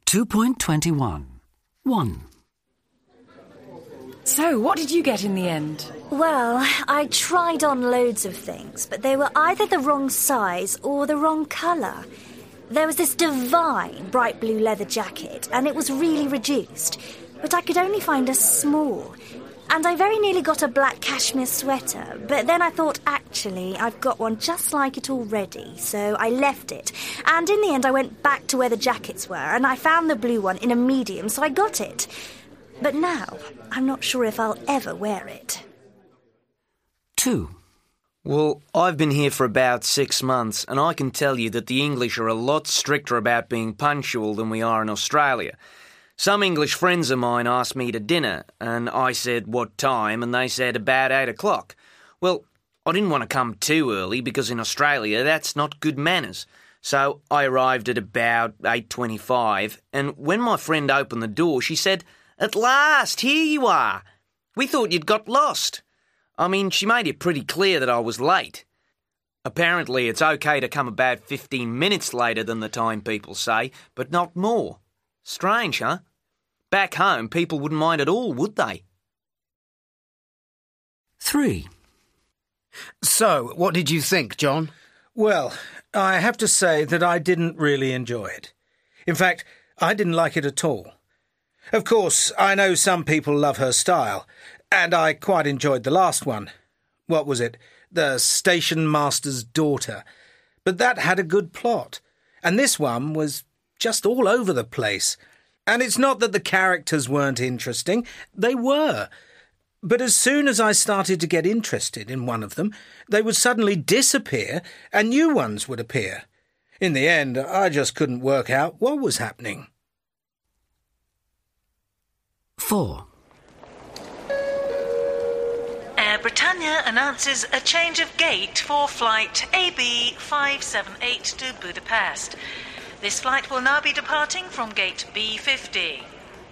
2.21. 1. So, what did you get in the end? Well, I tried on loads of things, but they were either the wrong size or the wrong colour. There was this divine bright blue leather jacket, and it was really reduced, but I could only find a small. And I very nearly got a black cashmere sweater, but then I thought, actually, I've got one just like it already, so I left it. And in the end, I went back to where the jackets were, and I found the blue one in a medium, so I got it. But now, I'm not sure if I'll ever wear it. 2. Well, I've been here for about 6 months, and I can tell you that the English are a lot stricter about being punctual than we are in Australia. Some English friends of mine asked me to dinner, and I said what time, and they said about 8 o'clock. Well, I didn't want to come too early because in Australia that's not good manners. So I arrived at about 8:25, and when my friend opened the door, she said, "At last, here you are. We thought you'd got lost." I mean, she made it pretty clear that I was late. Apparently it's okay to come about 15 minutes later than the time people say, but not more. Strange, huh? Back home, people wouldn't mind at all, would they? 3. So, what did you think, John? Well, I have to say that I didn't really enjoy it. In fact, I didn't like it at all. Of course, I know some people love her style, and I quite enjoyed the last one. What was it? The Station Master's Daughter. But that had a good plot, and this one was just all over the place. And it's not that the characters weren't interesting, they were. But as soon as I started to get interested in one of them, they would suddenly disappear and new ones would appear. In the end, I just couldn't work out what was happening. 4. Air Britannia announces a change of gate for flight AB 578 to Budapest. This flight will now be departing from gate B50.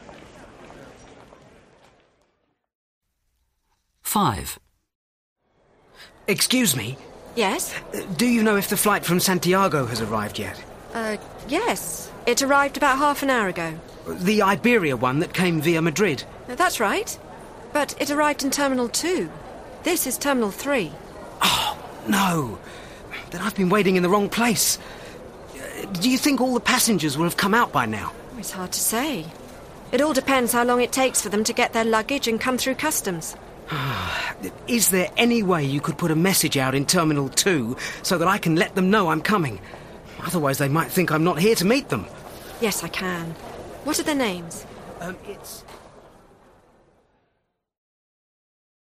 5. Excuse me? Yes? Do you know if the flight from Santiago has arrived yet? Yes. It arrived about half an hour ago. The Iberia one that came via Madrid? That's right. But it arrived in Terminal 2. This is Terminal 3. Oh, no. Then I've been waiting in the wrong place. Do you think all the passengers will have come out by now? It's hard to say. It all depends how long it takes for them to get their luggage and come through customs. Is there any way you could put a message out in Terminal 2 so that I can let them know I'm coming? Otherwise they might think I'm not here to meet them. Yes, I can. What are their names? It's